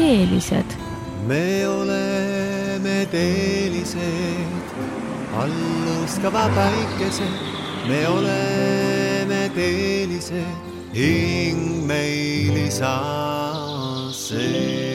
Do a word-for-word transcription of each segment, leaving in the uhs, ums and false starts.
teelised? Me oleme teelised, alluskava päikesed. Me oleme teelised, hing meil isa sees.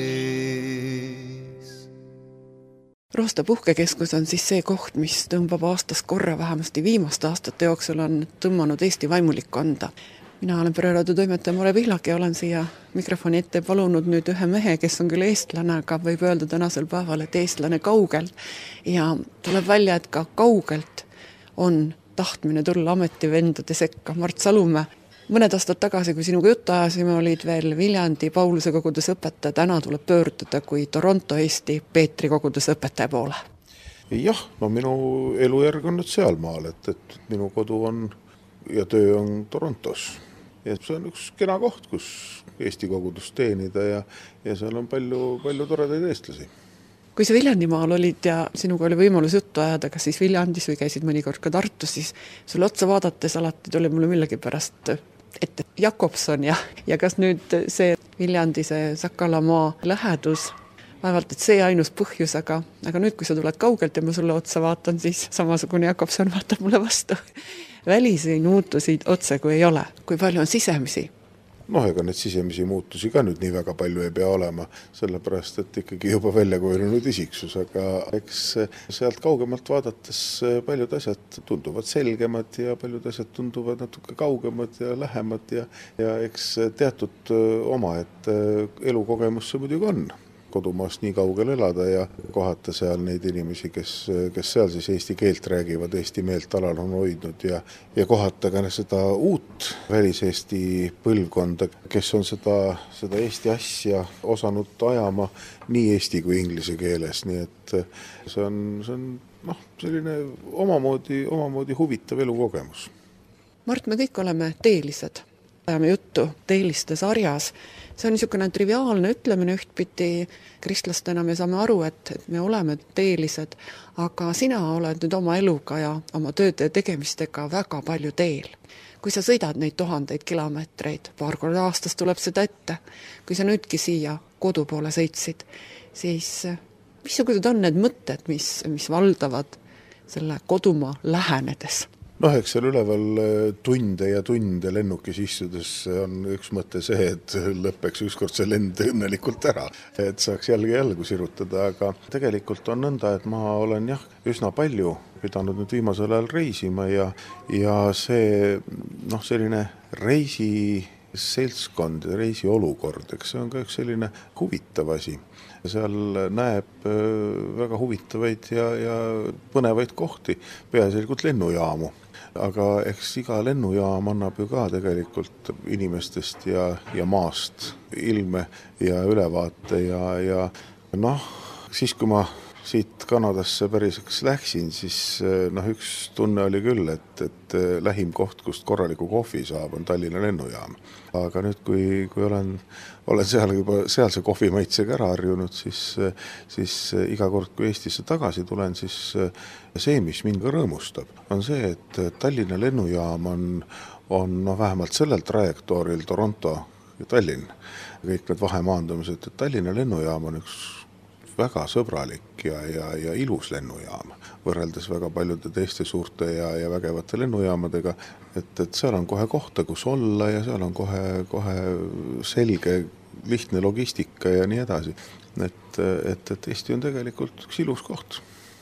Roosta puhkekeskus on siis see koht, mis tõmbab aastas korra, vähemasti viimaste aastate jooksul on tõmmanud Eesti vaimulikkonda. Mina olen Pereradu toimetaja Mare Pihlak ja olen siia mikrofoni ette palunud nüüd ühe mehe, kes on küll eestlane, aga võib öelda tänasel päeval, et eestlane kaugelt. Ja tuleb välja, et ka kaugelt on tahtmine tulla ametivendade sekka. Mart Salumäe, mõned aastad tagasi, kui sinuga juttu ajasime, olid veel Viljandi Pauluse koguduse õpetaja. Täna tuleb pöörduda kui Toronto Eesti Peetri koguduse õpetaja poole. Jah, no minu elujärg on nüüd seal maal, et, et minu kodu on ja töö on Torontos. Ja see on üks kena koht, kus Eesti kogudust teenida ja, ja seal on palju, palju toredaid eestlasi. Kui sa Viljandimaal olid ja sinuga oli võimalus juttu ajada, kas siis Viljandis või käisid mõnikord ka Tartus, siis sulle otsa vaadates alati tuli mulle millegi pärast ette Jakobson ja, ja kas nüüd see Viljandi, see Sakalamaa lähedus, vaevalt, et see ainus põhjus, aga, aga nüüd, kui sa tuled kaugelt ja ma sulle otsa vaatan, siis samasugune Jakobson vaatab mulle vastu. Välisi muutusi otse kui ei ole. Kui palju on sisemisi? Noh, ega need sisemisi muutusi ka nüüd nii väga palju ei pea olema, sellepärast, et ikkagi juba välja kujunenud isiksus, aga eks sealt kaugemalt vaadates paljud asjad tunduvad selgemad ja paljud asjad tunduvad natuke kaugemad ja lähemad ja, ja eks teatud oma, et elukogemus see muidugi on. Kodumaast nii kaugel elada ja kohata seal neid inimesi, kes, kes seal siis eesti keelt räägivad, eesti meelt alal on hoidnud ja, ja kohata ka seda uut väliseesti põlvkonda, kes on seda, seda eesti asja osanud ajama nii eesti kui inglise keeles, nii et see on, see on noh, selline omamoodi, omamoodi huvitav elukogemus. Mart, me kõik oleme teelised. Ajame juttu teeliste sarjas. See on niisugune triviaalne ütlemine ühtpidi kristlastena. Me saame aru, et, et me oleme teelised, aga sina oled nüüd oma eluga ja oma tööde tegemistega väga palju teel. Kui sa sõidad neid tuhandeid kilomeetreid, paar korda aastas tuleb seda ette. Kui sa nüüdki siia kodu poole sõitsid, siis missugused on need mõtted, mis, mis valdavad selle kodumaa lähenedes? Noh, eks seal üleval tunde ja tunde lennukis istudes on üks mõte see, et lõpeks ükskord see lend õnnelikult ära, et saaks jälgi jälgu sirutada, aga tegelikult on nõnda, et ma olen jah, üsna palju pidanud nüüd viimasel ajal reisima ja, ja see noh, selline reisi seltskond, reisi olukord, eks see on ka üks selline huvitav asi. Seal näeb väga huvitavaid ja, ja põnevaid kohti, peaasjalikult lennujaamu. Aga eks iga lennujaam annab ju ka tegelikult inimestest ja, ja maast ilme ja ülevaate ja, ja noh, siis kui ma siit Kanadasse päriseks läksin, siis noh, üks tunne oli küll, et, et lähim koht, kust korraliku kohvi saab, on Tallinna lennujaam. Aga nüüd, kui, kui olen, olen seal juba sealse kohvi maitsega ära harjunud, siis, siis iga kord, kui Eestisse tagasi tulen, siis see, mis mind ka rõõmustab, on see, et Tallinna lennujaam on, on no, vähemalt sellel trajektooril Toronto ja Tallinn, kõik need vahemaandumised, et Tallinna lennujaam on üks väga sõbralik ja, ja, ja ilus lennujaam, võrreldes väga paljude teiste suurte ja, ja vägevate lennujaamadega, et, et seal on kohe kohta, kus olla ja seal on kohe, kohe selge, lihtne logistika ja nii edasi. Et, et, et Eesti on tegelikult üks ilus koht.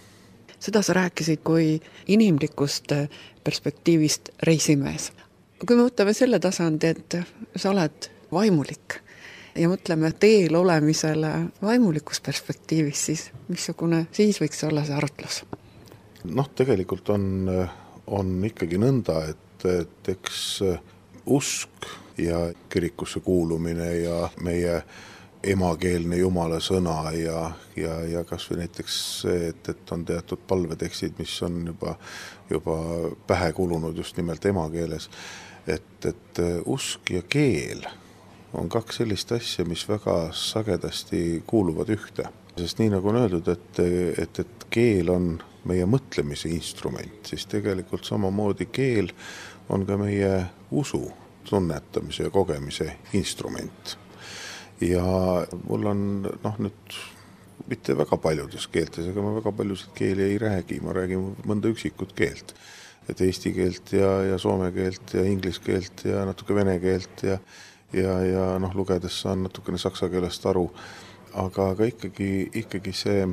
Seda sa rääkisid kui inimlikust perspektiivist reisimees. Kui me võtame selle tasandi, et sa oled vaimulik, ja mõtleme teel olemisele vaimulikus perspektiivis, siis missugune siis võiks olla see arutlus? Noh, tegelikult on, on ikkagi nõnda, et, et eks usk ja kirikusse kuulumine ja meie emakeelne jumala sõna ja, ja, ja kas või näiteks see, et, et on teatud palvetekstid, mis on juba, juba pähe kulunud just nimelt emakeeles, et, et usk ja keel on kaks sellist asja, mis väga sagedasti kuuluvad ühte. Sest nii nagu on öeldud, et, et, et keel on meie mõtlemise instrument, siis tegelikult samamoodi keel on ka meie usu tunnetamise ja kogemise instrument. ja mul on noh nüüd mitte väga paljudes keeltes, aga ma väga paljusid keeli ei räägi, ma räägin mõnda üksikut keelt. Et eesti keelt ja, ja soome keelt ja inglis keelt ja natuke vene keelt ja, ja, ja noh, lugedes saan natukene saksa keelest aru, aga, aga ikkagi, ikkagi see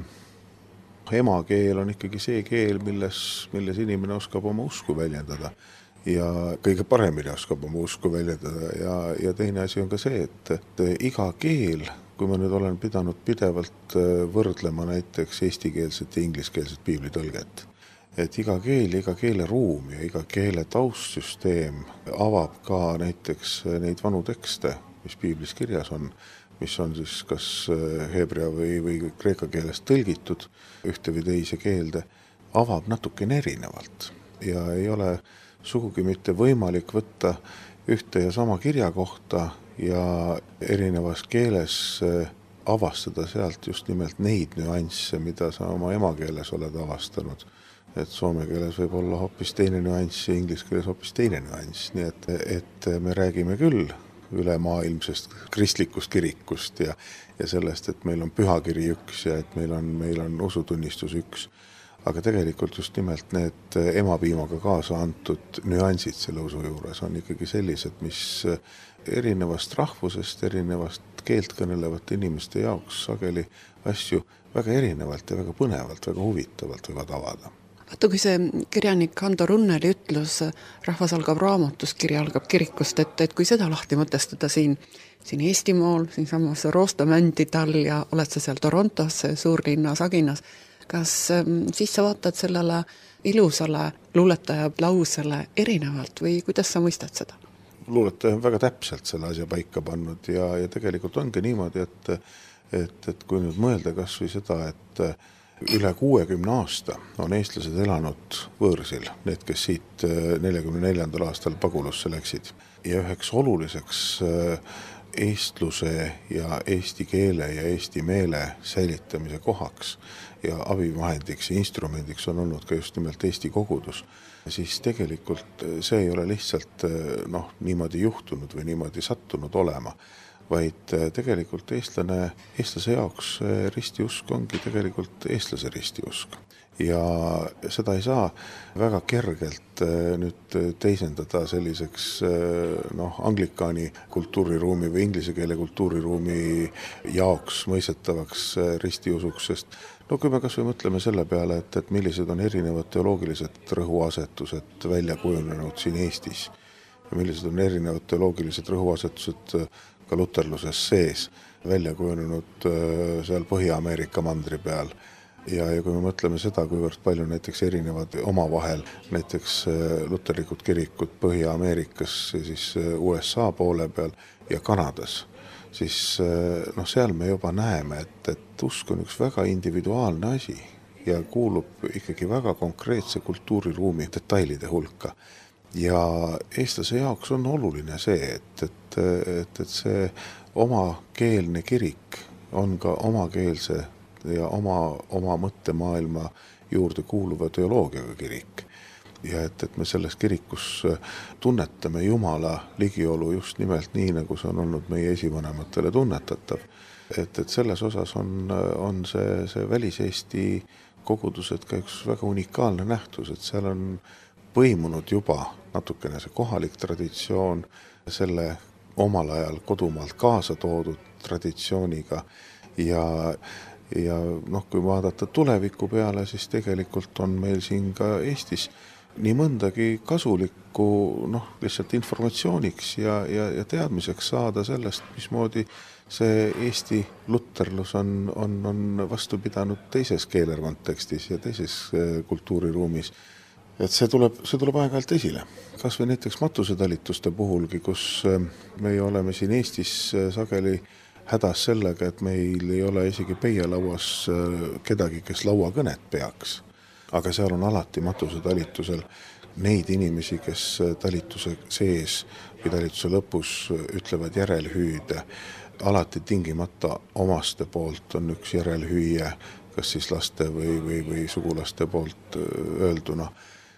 emakeel on ikkagi see keel, milles, milles inimene oskab oma usku väljendada ja kõige paremini oskab oma usku väljendada ja, ja teine asi on ka see, et, et iga keel, kui ma nüüd olen pidanud pidevalt võrdlema näiteks eestikeelset ja ingliskeelset piiblitõlget, et iga keel, iga keeleruum ja iga keele taustsüsteem avab ka näiteks neid vanu tekste, mis piiblis kirjas on, mis on siis kas heebrea või, või kreeka keelest tõlgitud ühte või teise keelde, avab natukene erinevalt ja ei ole sugugi mitte võimalik võtta ühte ja sama kirja kohta ja erinevas keeles avastada sealt just nimelt neid nüansse, mida sa oma emakeeles oled avastanud. Et soome keeles võib olla hoopis teine nüanss ja inglis keeles hoopis teine nüanss, nii et, et me räägime küll ülemaailmsest kristlikust kirikust ja, ja sellest, et meil on pühakiri üks ja et meil on, meil on usutunnistus üks. Aga tegelikult just nimelt need emapiimaga kaasa antud nüansid selle usu juures on ikkagi sellised, mis erinevast rahvusest, erinevast keelt kõnelevate inimeste jaoks sageli asju väga erinevalt ja väga põnevalt, väga huvitavalt võivad avada. Vaata, kui see kirjanik Hando Runneli ütlus rahvas algab raamatust, kiri algab kirikust, et, et kui seda lahti mõtestada siin, siin Eestimaal, siin samas Roostamändi tal ja oled sa seal Torontos, suurlinna Saginas, kas siis sa vaatad sellele ilusale luuletaja lausele erinevalt või kuidas sa mõistad seda? Luuletaja on väga täpselt selle asja paika pannud ja, ja tegelikult ongi niimoodi, et, et, et kui nüüd mõelda kas või seda, et üle kuuekümne aasta on eestlased elanud võõrsil, need, kes siit neljakümne neljandal aastal pagulusse läksid. Ja üheks oluliseks eestluse ja eesti keele ja eesti meele säilitamise kohaks ja abivahendiks ja instrumendiks on olnud ka just nimelt Eesti kogudus, siis tegelikult see ei ole lihtsalt noh, niimoodi juhtunud või niimoodi sattunud olema, vaid tegelikult eestlane, eestlase jaoks ristiusk ongi tegelikult eestlase ristiusk. Ja seda ei saa väga kergelt nüüd teisendada selliseks noh, anglikaani kultuuriruumi või inglise keele kultuuriruumi jaoks mõistetavaks ristiusuks, sest no kui me kas või mõtleme selle peale, et, et millised on erinevad teoloogilised rõhuasetused välja kujunenud siin Eestis ja millised on erinevad teoloogilised rõhuasetused ka luterluses sees välja kujunenud seal Põhja-Ameerika mandri peal. Ja, ja kui me mõtleme seda, kuivõrd palju näiteks erinevad omavahel, näiteks luterlikud kirikud Põhja-Ameerikas ja siis U S A poole peal ja Kanadas, siis noh, seal me juba näeme, et, et usk on üks väga individuaalne asi ja kuulub ikkagi väga konkreetse kultuuriruumi detailide hulka. Ja eestlase jaoks on oluline see, et, et, et, et see omakeelne kirik on ka omakeelse ja oma, oma mõttemaailma juurde kuuluva teoloogiaga kirik. Ja et, et me selles kirikus tunnetame Jumala ligiolu just nimelt nii, nagu see on olnud meie esivanematele tunnetatav. Et, et selles osas on, on see, see väliseesti kogudused ka üks väga unikaalne nähtus, et seal on põimunud juba natukene see kohalik traditsioon selle omal ajal kodumaalt kaasa toodud traditsiooniga ja, ja noh, kui vaadata tuleviku peale, siis tegelikult on meil siin ka Eestis nii mõndagi kasulikku noh, lihtsalt informatsiooniks ja, ja, ja teadmiseks saada sellest, mismoodi see Eesti luterlus on, on, on vastu pidanud teises keelerkontekstis ja teises kultuuriruumis. Et see tuleb, see tuleb aeg-ajalt esile. Kas või näiteks matusetalituste puhulgi, kus me oleme siin Eestis sageli hädas sellega, et meil ei ole isegi peielauas kedagi, kes lauakõnet peaks. Aga seal on alati matusetalitusel neid inimesi, kes talituse sees või talituse lõpus ütlevad järelhüüde. Alati tingimata omaste poolt on üks järelhüüje, kas siis laste või, või, või sugulaste poolt öelduna.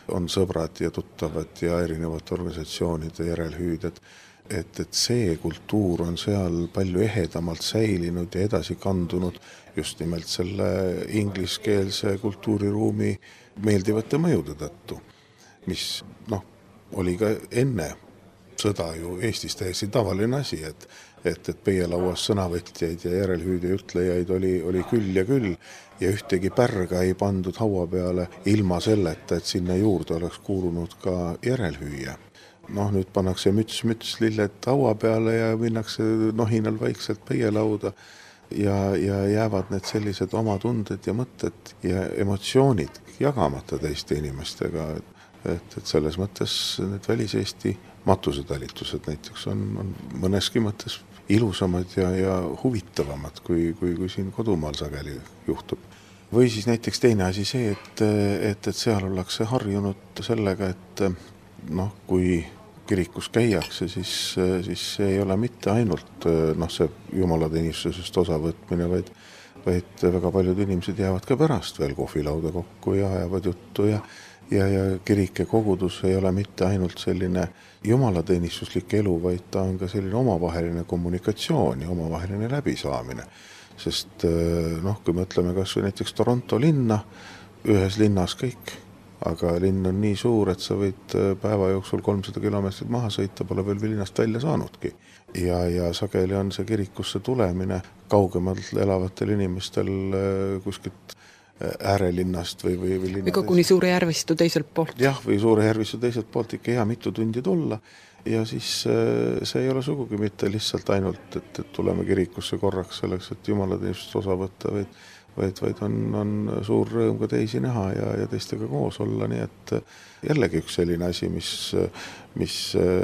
on sõbrad ja tuttavad ja erinevate organisatsioonide järelhüüded, et, et see kultuur on seal palju ehedamalt säilinud ja edasi kandunud just nimelt selle ingliskeelse kultuuriruumi meeldivate mõjude tõttu, mis noh, oli ka enne sõda ju Eestis täiesti tavaline asi, et, et, et peielauas sõnavõtjaid ja järelhüüde ütlejaid oli, oli küll ja küll ja ühtegi pärga ei pandud haua peale ilma selleta, et sinna juurde oleks kuulunud ka järelhüüja. Noh, nüüd pannakse müts, müts, lilled haua peale ja minnakse nohinal vaikselt peielauda ja, ja jäävad need sellised oma tunded ja mõtted ja emotsioonid jagamata teiste inimestega, et, et selles mõttes need väliseesti matusetalitused näiteks on, on mõneski mõttes ilusamad ja, ja huvitavamad, kui, kui, kui siin kodumaal sageli juhtub. Või siis näiteks teine asi see, et, et, et seal ollakse harjunud sellega, et noh, kui kirikus käiakse, siis, siis see ei ole mitte ainult noh, see jumalateenistusest osavõtmine, vaid, vaid väga paljud inimesed jäävad ka pärast veel kohvilauda kokku ja ajavad juttu ja Ja, ja kirik ja kogudus ei ole mitte ainult selline jumalateenistuslik elu, vaid ta on ka selline omavaheline kommunikatsioon ja omavaheline läbisaamine. Sest noh, kui me ütleme kas või näiteks Toronto linna, ühes linnas kõik, aga linn on nii suur, et sa võid päeva jooksul kolmsada kilomeetrit maha sõita, pole veel linnast välja saanudki. Ja, ja sageli on see kirikusse tulemine kaugemalt elavatel inimestel kuskilt äärelinnast või, või, või linna või koguni Suure Järvistu teiselt poolt. Jah, või Suure Järvistu teiselt poolt ikka hea mitu tundi tulla ja siis see ei ole sugugi mitte lihtsalt ainult, et, et tuleme kirikusse korraks selleks, et jumalateenistust osa võtta, vaid, vaid, vaid on, on suur rõõm ka teisi näha ja, ja teistega koos olla, nii et jällegi üks selline asi, mis, mis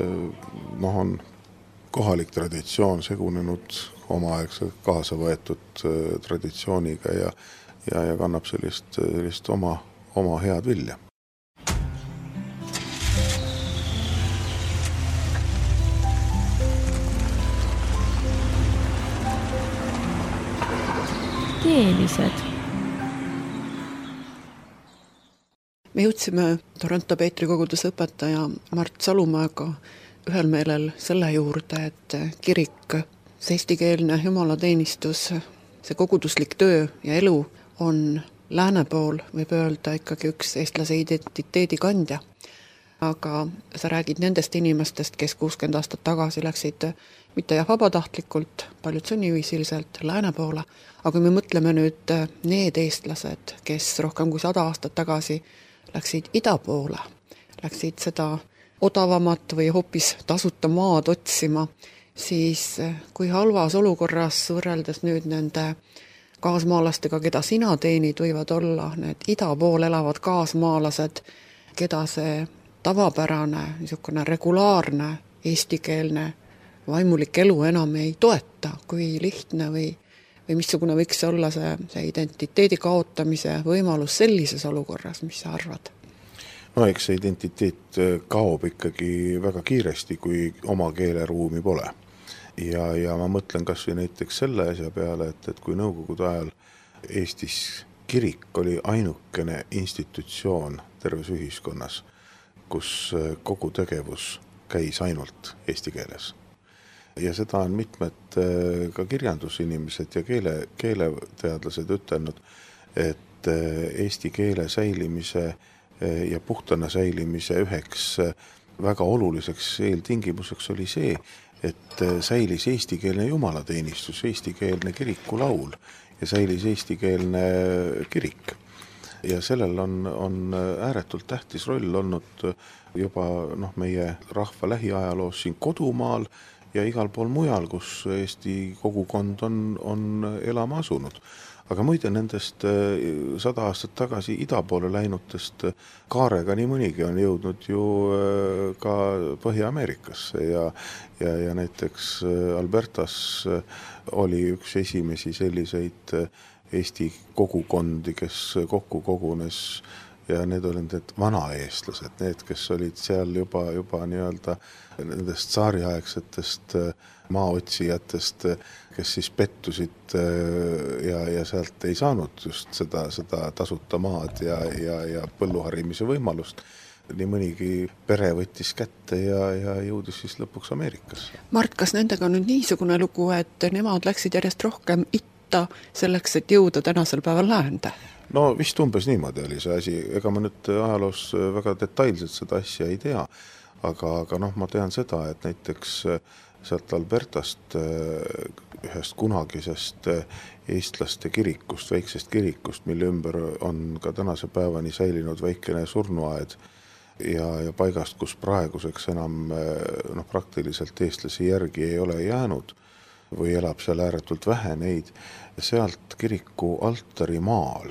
noh, on kohalik traditsioon segunenud omaaegse kaasa võetud traditsiooniga ja Ja, ja kannab sellist, sellist oma, oma head vilja. Keelised. Me jõudsime Toronto Peetri koguduse õpetaja Mart Salumäega ühel meelel selle juurde, et kirik, see eestikeelne jumalateenistus, see koguduslik töö ja elu on lääne pool, võib öelda ikkagi üks eestlase identiteedi kandja. Aga sa räägid nendest inimestest, kes kuuskümmend aastat tagasi läksid mitte jah vabatahtlikult, paljud sunniviisiliselt lääne poole, aga kui me mõtleme nüüd need eestlased, kes rohkem kui sada aastat tagasi läksid ida poole, läksid seda odavamat või hoopis tasuta maad otsima, siis kui halvas olukorras võrreldes nüüd nende kaasmaalastega, keda sina teenid, võivad olla need ida pool elavad kaasmaalased, keda see tavapärane, niisugune regulaarne, eestikeelne, vaimulik elu enam ei toeta, kui lihtne või, või missugune võiks olla see, see identiteedi kaotamise võimalus sellises olukorras, mis sa arvad? No eks see identiteet kaob ikkagi väga kiiresti, kui oma keeleruumi pole. Ja, ja ma mõtlen kas või näiteks selle asja peale, et, et kui nõukogude ajal Eestis kirik oli ainukene institutsioon terves ühiskonnas, kus kogu tegevus käis ainult eesti keeles. Ja seda on mitmed ka kirjandusinimesed ja keele, keeleteadlased ütelnud, et eesti keele säilimise ja puhtana säilimise üheks väga oluliseks eeltingimuseks oli see, et säilis eestikeelne jumalateenistus, eestikeelne kirikulaul ja säilis eestikeelne kirik. Ja sellel on, on ääretult tähtis roll olnud juba noh, meie rahva lähiajaloos siin kodumaal ja igal pool mujal, kus Eesti kogukond on, on elama asunud. Aga muide nendest sada aastat tagasi ida poole läinutest kaarega nii mõnigi on jõudnud ju ka Põhja-Ameerikasse ja, ja, ja näiteks Albertas oli üks esimesi selliseid Eesti kogukondi, kes kokku kogunes ja need olid need vanaeestlased, need, kes olid seal juba, juba nii-öelda nendest tsaariaegsetest maaotsijatest, kes siis pettusid ja, ja sealt ei saanud just seda, seda tasuta maad ja, ja, ja põlluharimise võimalust. nii mõnigi pere võttis kätte ja, ja jõudis siis lõpuks Ameerikasse. Mart, kas nendega on nüüd niisugune lugu, et nemad läksid järjest rohkem itta selleks, et jõuda tänasel päeval läände? No vist umbes niimoodi oli see asi, ega ma nüüd ajaloos väga detailselt seda asja ei tea, aga, aga noh, ma tean seda, et näiteks sealt Albertast ühest kunagisest eestlaste kirikust, väiksest kirikust, mille ümber on ka tänase päevani säilinud väikene surnuaed ja, ja paigast, kus praeguseks enam noh, praktiliselt eestlasi järgi ei ole jäänud või elab seal ääretult vähe neid, sealt kiriku altari maal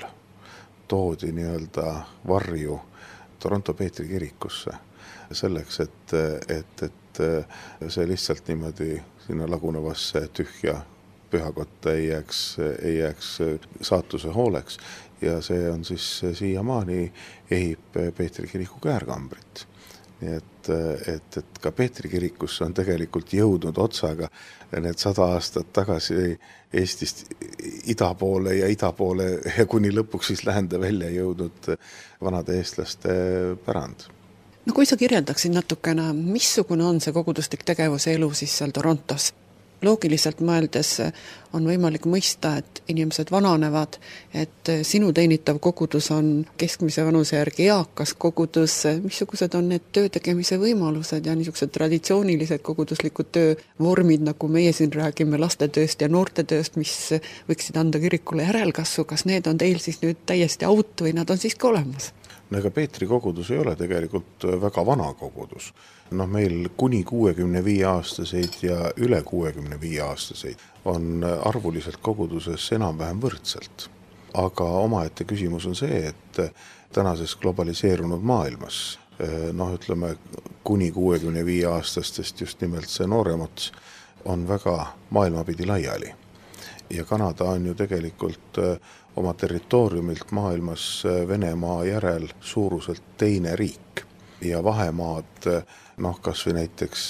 toodi nii-öelda varju Toronto Peetri kirikusse selleks, et, et, et see lihtsalt niimoodi sinna lagunevasse tühja pühakotta ei jääks, ei jääks saatuse hooleks ja see on siis siiamaani ehib Peetri kiriku käärkambrit. Nii et, et, et ka Peetri kirikusse on tegelikult jõudnud otsaga need sada aastat tagasi Eestist ida poole ja ida poole ja kuni lõpuks siis läände välja jõudnud vanade eestlaste pärand. No kui sa kirjeldaksid natukene, missugune on see koguduslik tegevuse elu siis seal Torontos? Loogiliselt mõeldes on võimalik mõista, et inimesed vananevad, et sinu teenitav kogudus on keskmise vanuse järgi eakas kogudus, missugused on need töötegemise võimalused ja niisugused traditsioonilised koguduslikud töövormid, nagu meie siin räägime lastetööst ja noortetööst, mis võiksid anda kirikule järelkasvu, kas need on teil siis nüüd täiesti out või nad on siiski olemas? No ega Peetri kogudus ei ole tegelikult väga vana kogudus. No meil kuni kuuekümne viie aastaseid ja üle kuuekümne viie aastaseid on arvuliselt koguduses enam-vähem võrdselt. Aga omaette küsimus on see, et tänases globaliseerunud maailmas, noh ütleme kuni kuuekümne viie aastastest just nimelt see nooremots on väga maailmapidi laiali. Ja Kanada on ju tegelikult oma territooriumilt maailmas Venemaa järel suuruselt teine riik ja vahemaad, noh kas või näiteks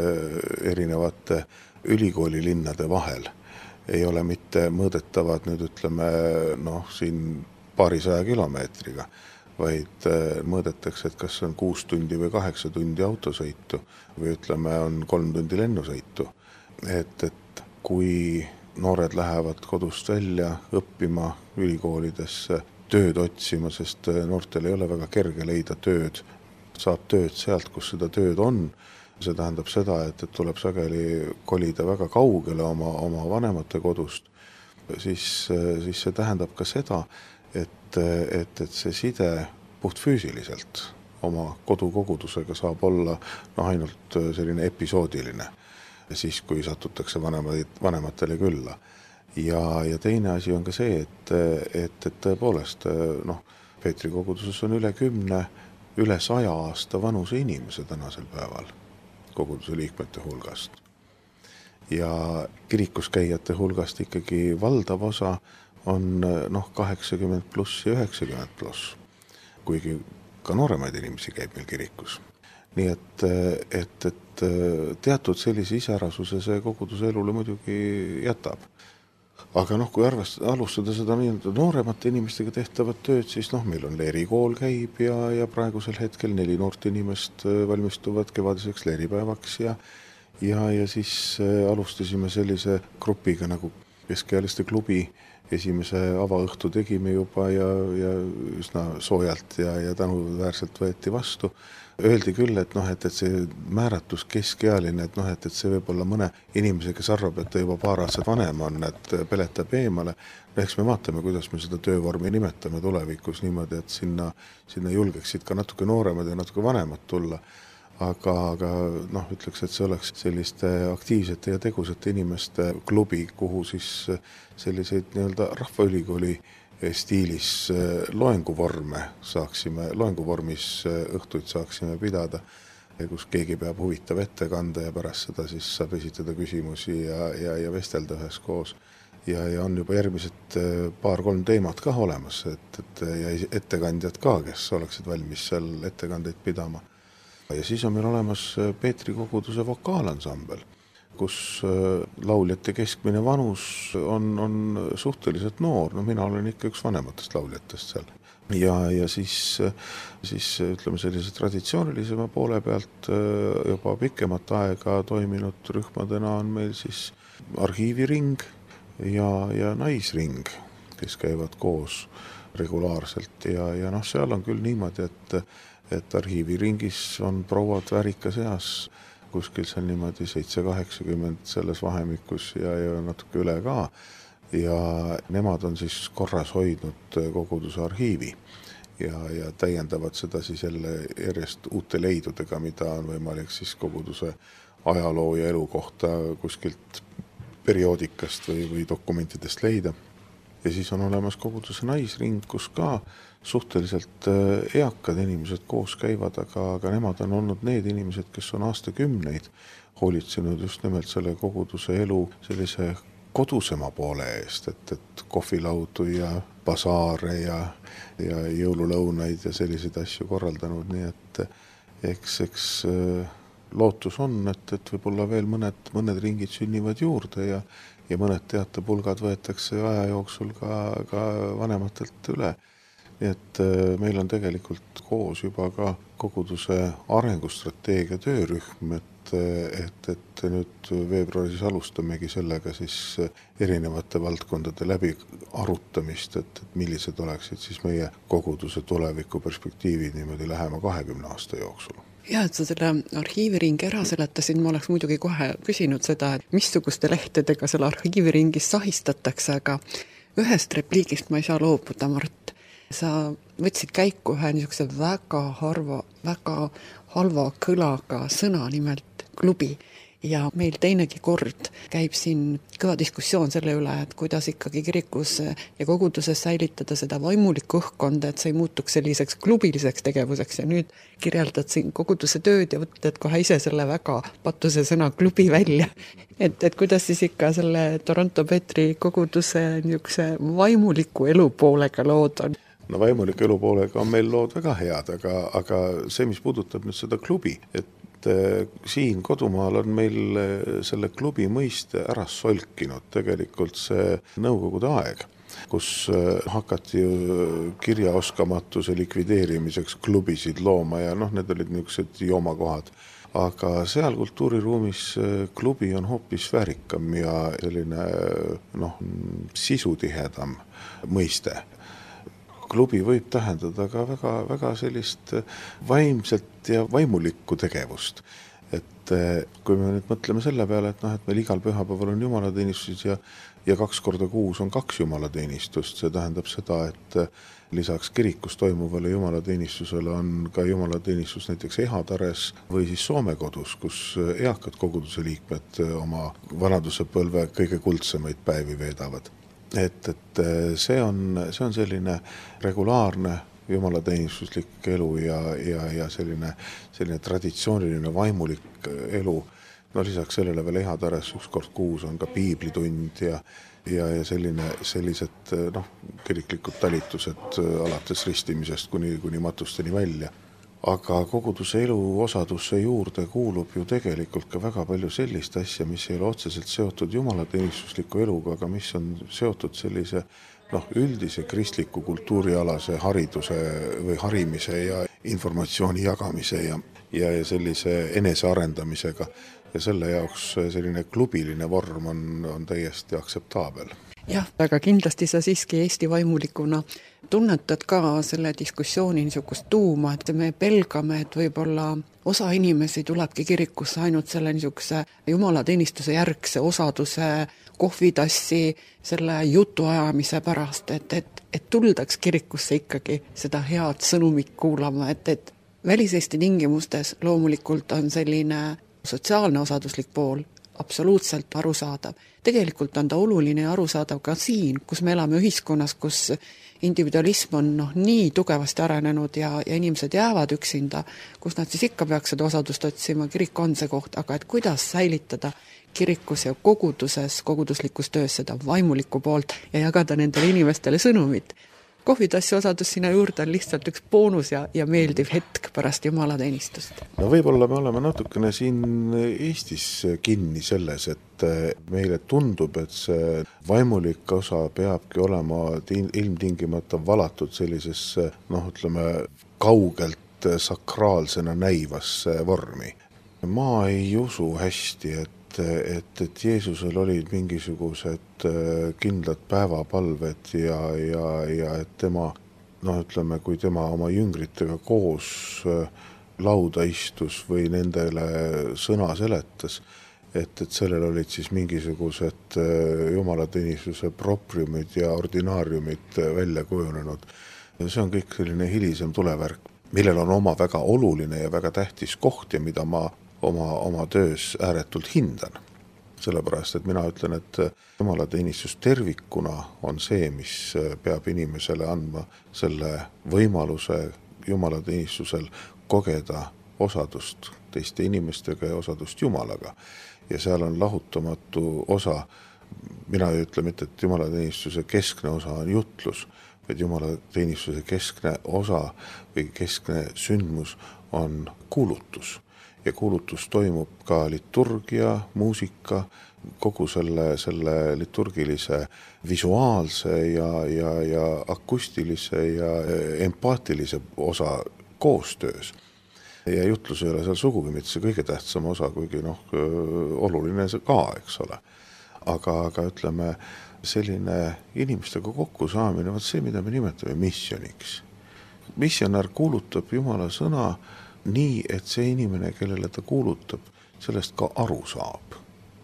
erinevate ülikoolilinnade vahel ei ole mitte mõõdetavad nüüd ütleme noh siin paarisaja kilomeetriga, vaid mõõdetakse, et kas on kuus tundi või kaheksa tundi autosõitu või ütleme on kolm tundi lennusõitu, et, et kui noored lähevad kodust välja õppima ülikoolidesse, tööd otsima, sest noortel ei ole väga kerge leida tööd, saab tööd sealt, kus seda tööd on. See tähendab seda, et, et tuleb sageli kolida väga kaugele oma, oma vanemate kodust. Siis, siis see tähendab ka seda, et, et, et see side puht füüsiliselt oma kodukogudusega saab olla no, ainult selline episoodiline. Siis, kui satutakse vanematele külla. Ja, ja teine asi on ka see, et, et, et tõepoolest, noh, Peetri koguduses on üle kümne, üle saja aasta vanuse inimese tänasel päeval koguduse liikmete hulgast. Ja kirikus käijate hulgast ikkagi valdav osa on noh, kaheksakümmend pluss ja üheksakümmend pluss, kuigi ka nooremaid inimesi käib meil kirikus. Nii et, et, et teatud sellise iseärasuse see koguduse elule muidugi jätab. Aga noh, kui arvest, alustada seda nooremate inimestega tehtavat tööd, siis noh, meil on leerikool käib ja, ja praegusel hetkel neli noort inimest valmistuvad kevadiseks leeripäevaks ja, ja, ja siis alustasime sellise grupiga nagu keskealiste klubi. Esimese avaõhtu tegime juba ja, ja üsna soojalt ja, ja tänuväärselt võeti vastu. Öeldi küll, et, noh, et, et see määratus keskealine, et, noh, et, et see võib olla mõne inimese, kes arvab, et ta juba paar aastat vanem on, et peletab eemale. Eks me vaatame, kuidas me seda töövormi nimetame tulevikus niimoodi, et sinna, sinna julgeksid ka natuke nooremad ja natuke vanemad tulla. Aga, aga noh, ütleks, et see oleks selliste aktiivsete ja tegusate inimeste klubi, kuhu siis selliseid nii-öelda rahvaülikooli stiilis loenguvorme saaksime, loenguvormis õhtuid saaksime pidada, kus keegi peab huvitav ettekande ja pärast seda siis saab esitada küsimusi ja, ja, ja vestelda ühes koos. Ja, ja on juba järgmised paar-kolm teemat ka olemas, et, et, ja ettekandjad ka, kes oleksid valmis seal ettekandeid pidama. Ja siis on meil olemas Peetri koguduse vokaalansambel, kus lauljate keskmine vanus on, on suhteliselt noor. No mina olen ikka üks vanematest lauljatest seal. ja, ja siis, siis ütleme sellise traditsioonilisema poole pealt juba pikemat aega toiminud rühmadena on meil siis arhiiviring ja, ja naisring, kes käivad koos regulaarselt ja, ja noh, seal on küll niimoodi, et, et arhiiviringis on prouad väärikas eas, kuskil seal niimoodi seitse kaheksakümmend selles vahemikus ja, ja natuke üle ka. Ja nemad on siis korras hoidnud koguduse arhiivi ja, ja täiendavad seda siis jälle järjest uute leidudega, mida on võimalik siis koguduse ajaloo ja elu kohta kuskilt perioodikast või, või dokumentidest leida. Ja siis on olemas koguduse naisring, kus ka suhteliselt eakad inimesed koos käivad, aga, aga nemad on olnud need inimesed, kes on aastakümneid hoolitsenud just nimelt selle koguduse elu sellise kodusema poole eest, et, et kohvilaudu ja basaare ja, ja jõululõunaid ja selliseid asju korraldanud, nii et eks, eks lootus on, et, et võib-olla veel mõned, mõned ringid sünnivad juurde ja ja mõned teatepulgad võetakse aja jooksul ka, ka vanematelt üle. Nii et meil on tegelikult koos juba ka koguduse arengustrateegia töörühm, et, et, et nüüd veebruaris alustamegi sellega siis erinevate valdkondade läbi arutamist, et, et millised oleksid siis meie koguduse tuleviku perspektiivid niimoodi lähema kahekümne aasta jooksul. Ja, et sa selle arhiiviringi ära seletasid, ma oleks muidugi kohe küsinud seda, et missuguste lehtedega selle arhiiviringis sahistatakse, aga ühest repliigist ma ei saa loobuda, Mart. Sa võtsid käiku ühe niisuguse väga harva, väga halva kõlaga sõna, nimelt klubi. Ja meil teinegi kord käib siin kõva diskussioon selle üle, et kuidas ikkagi kirikus ja koguduses säilitada seda vaimulikku õhkkonda, et see ei muutuks selliseks klubiliseks tegevuseks ja nüüd kirjeldad siin koguduse tööd ja võtad kohe ise selle väga patuse sõna klubi välja. Et, et kuidas siis ikka selle Toronto Petri koguduse niisuguse vaimuliku elu poolega lood on? No vaimuliku elu poolega on meil lood väga head, aga, aga see, mis puudutab nüüd seda klubi, et siin kodumaal on meil selle klubi mõiste ära solkinud tegelikult see nõukogude aeg, kus hakati kirjaoskamatuse likvideerimiseks klubisid looma ja noh, need olid niisugused joomakohad. Aga seal kultuuriruumis klubi on hoopis väärikam ja selline noh, sisutihedam mõiste. Klubi võib tähendada ka väga, väga sellist vaimset ja vaimulikku tegevust. Et kui me nüüd mõtleme selle peale, et, noh, et meil igal pühapäeval on jumalateenistus ja, ja kaks korda kuus on kaks jumalateenistust, see tähendab seda, et lisaks kirikus toimuvale jumalateenistusele on ka jumalateenistus näiteks Ehatares või siis Soome kodus, kus eakad koguduse liikmed oma vanadusepõlve kõige kuldsemaid päevi veedavad. Et, et see on, see on selline regulaarne jumalateenistuslik elu ja, ja, ja selline, selline traditsiooniline vaimulik elu. No lisaks sellele veel Ehatares üks kord kuus on ka piiblitund ja, ja, ja selline, sellised noh, kiriklikud talitused alates ristimisest kuni, kuni matusteni välja. Aga koguduse elu osadusse juurde kuulub ju tegelikult ka väga palju sellist asja, mis ei ole otseselt seotud jumalateenistusliku eluga, aga mis on seotud sellise noh, üldise kristliku kultuurialase hariduse või harimise ja informatsiooni jagamise ja, ja sellise enesearendamisega. Ja selle jaoks selline klubiline vorm on, on täiesti akseptaabel. Jah, aga kindlasti sa siiski Eesti vaimulikuna tunnetad ka selle diskussiooni niisugust tuuma, et me pelgame, et võib-olla osa inimesi tulebki kirikusse ainult selle niisuguse jumalateenistuse järgse osaduse kohvitassi, selle jutuajamise pärast, et, et, et tuldaks kirikusse ikkagi seda head sõnumit kuulama, et, et väliseesti tingimustes loomulikult on selline sotsiaalne osaduslik pool absoluutselt arusaadav. Tegelikult on ta oluline ja arusaadav ka siin, kus me elame ühiskonnas, kus individualism on noh, nii tugevasti arenenud ja, ja inimesed jäävad üksinda, kus nad siis ikka peaks seda osadust otsima, kirik on see koht, aga et kuidas säilitada kirikus ja koguduses, koguduslikus töös seda vaimulikku poolt ja jagada nendele inimestele sõnumit. kohvitassi osadus sinna juurde on lihtsalt üks boonus ja, ja meeldiv hetk pärast jumalateenistust. No võib-olla me oleme natukene siin Eestis kinni selles, et meile tundub, et see vaimulik osa peabki olema ilmtingimata valatud sellisesse, noh, ütleme, kaugelt sakraalsena näivasse vormi. Ma ei usu hästi, et et, et Jeesusel olid mingisugused kindlad päevapalved ja, ja, ja et tema, noh, ütleme, kui tema oma jüngritega koos lauda istus või nendele sõna seletas, et, et sellel olid siis mingisugused jumalateenistuse propriumid ja ordinaariumid välja kujunenud. See on kõik selline hilisem tulevärk, millel on oma väga oluline ja väga tähtis koht ja mida ma oma, oma töös ääretult hindan. Sellepärast, et mina ütlen, et jumalateenistus tervikuna on see, mis peab inimesele andma selle võimaluse jumalateenistusel kogeda osadust teiste inimestega ja osadust Jumalaga. Ja seal on lahutamatu osa, mina ei ütle mitte, et jumalateenistuse keskne osa on jutlus, vaid jumalateenistuse keskne osa või keskne sündmus on kuulutus. Ja kuulutus toimub ka liturgia, muusika, kogu selle, selle liturgilise visuaalse ja, ja, ja akustilise ja empaatilise osa koostöös. Ja jutlus ei ole seal sugugi mitte see kõige tähtsam osa, kuigi noh, oluline see ka, eks ole. Aga, aga ütleme, selline inimestega kokku saamine, vaat see, mida me nimetame missioniks. Missionär kuulutab Jumala sõna nii, et see inimene, kellele ta kuulutab, sellest ka aru saab.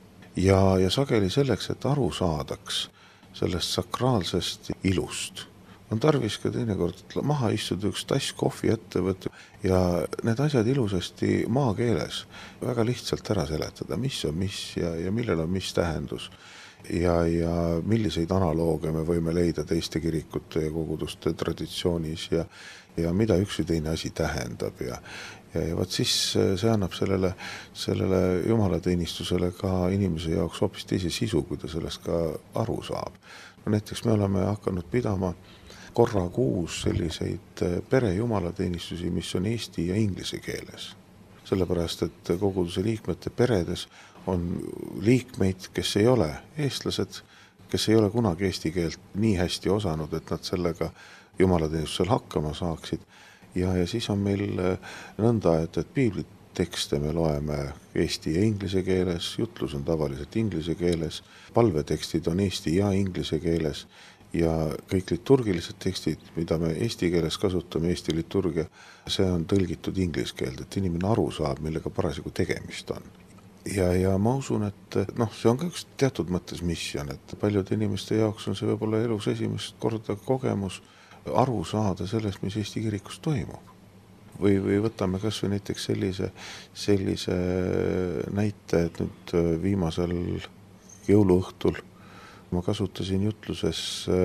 Ja, ja sageli selleks, et aru saadaks sellest sakraalsest ilust, on tarvis ka teinekord maha istuda üks tass kohvi ette võtta ja need asjad ilusasti maakeeles väga lihtsalt ära seletada, mis on mis ja, ja millel on mis tähendus. Ja, ja milliseid analooge me võime leida teiste kirikute ja koguduste traditsioonis ja, ja mida üks või teine asi tähendab. Ja, ja, ja vaat siis see annab sellele, sellele jumalateenistusele ka inimese jaoks hoopis teise sisu, kui ta sellest ka aru saab. No näiteks me oleme hakanud pidama korra kuus selliseid perejumalateenistusi, mis on eesti ja inglise keeles. Sellepärast, et koguduse liikmete peredes on liikmeid, kes ei ole eestlased, kes ei ole kunagi eesti keelt nii hästi osanud, et nad sellega jumalateenistusel hakkama saaksid. Ja, ja siis on meil nõnda, et, et piiblitekste me loeme eesti ja inglise keeles, jutlus on tavaliselt inglise keeles, palvetekstid on eesti ja inglise keeles ja kõik liturgilised tekstid, mida me eesti keeles kasutame, eesti liturgia, see on tõlgitud inglise keelde, et inimene aru saab, millega parasjagu tegemist on. Ja, ja ma usun, et noh, see on ka üks teatud mõttes missioon, et paljude inimeste jaoks on see võib-olla elus esimest korda kogemus aru saada sellest, mis Eesti kirikus toimub. Või, või võtame kas või näiteks sellise, sellise näite, et nüüd viimasel jõuluõhtul ma kasutasin jutluses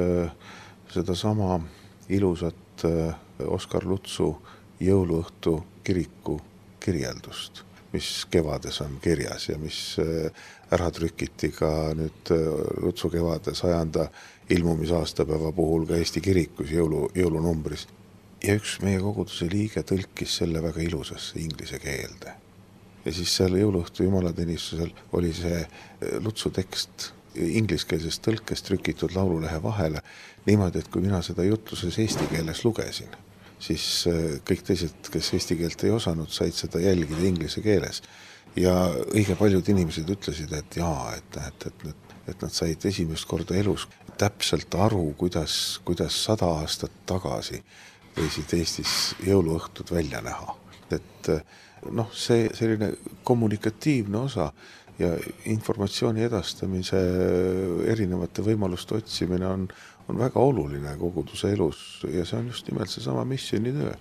seda sama ilusat Oskar Lutsu jõuluõhtu kiriku kirjeldust, mis kevades on kirjas ja mis ära trükiti ka nüüd Lutsu kevade sajanda ilmumisaastapäeva puhul ka Eesti kirikus jõulu, jõulunumbris. Ja üks meie koguduse liige tõlkis selle väga ilusasse inglise keelde. Ja siis seal jõuluõhtu jumalateenistusel oli see Lutsu tekst ingliskeelsest tõlkest trükitud laululehe vahele niimoodi, et kui mina seda jutluses eesti keeles lugesin, siis kõik teised, kes eesti keelt ei osanud, said seda jälgida inglise keeles. Ja õige paljud inimesed ütlesid, et jaa, et, et, et, et, et nad said esimest korda elus täpselt aru, kuidas, kuidas sada aastat tagasi võisid Eestis jõuluõhtud välja näha. Et noh, see selline kommunikatiivne osa ja informatsiooni edastamise erinevate võimaluste otsimine on, on väga oluline koguduse elus ja see on just nimelt see sama missionitöö.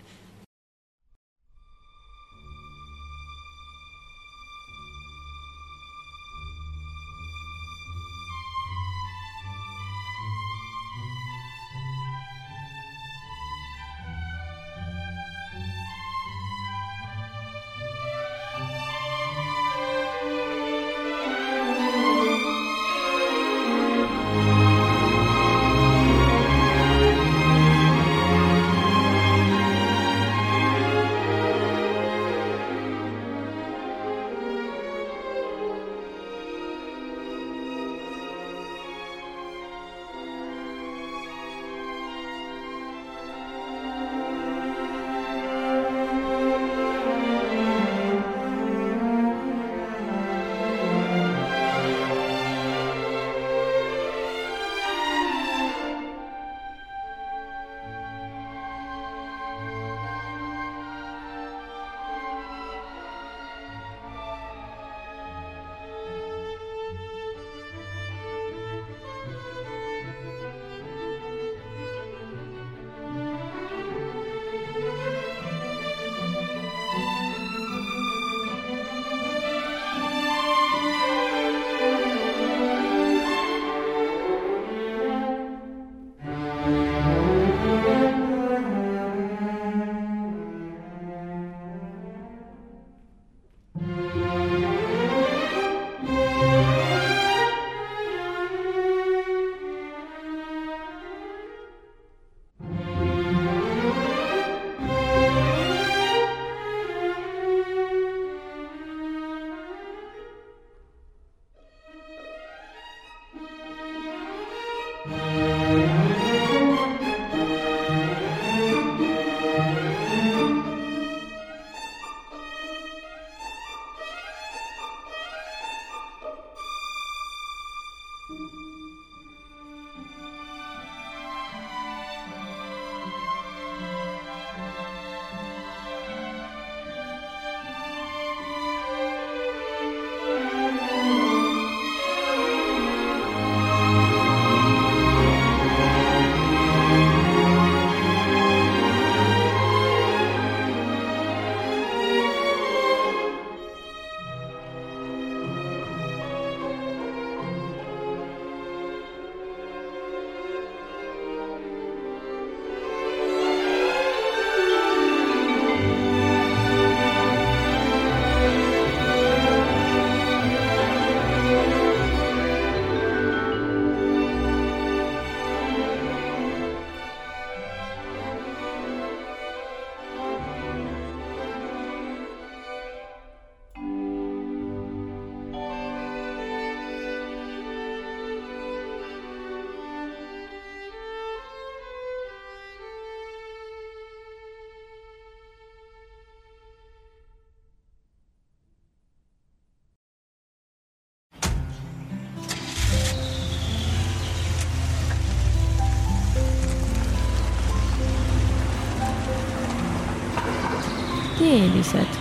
teelised?